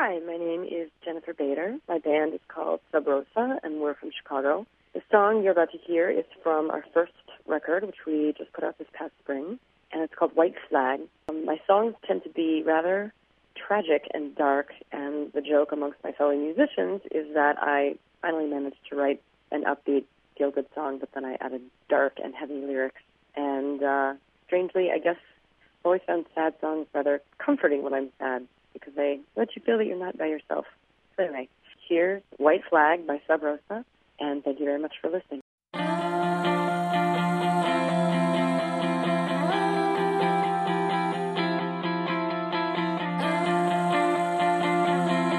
Hi, my name is Jennifer Bader. My band is called Sub Rosa, and we're from Chicago. The song you're about to hear is from our first record, which we just put out this past spring, and it's called White Flag. My songs tend to be rather tragic and dark, and the joke amongst my fellow musicians is that I finally managed to write an upbeat, feel-good song, but then I added dark and heavy lyrics. And strangely, I guess I've always found sad songs rather comforting when I'm sad, because they let you feel that you're not by yourself. So anyway, here's White Flag by Sub Rosa, and thank you very much for listening.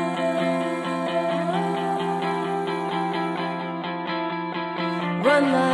Run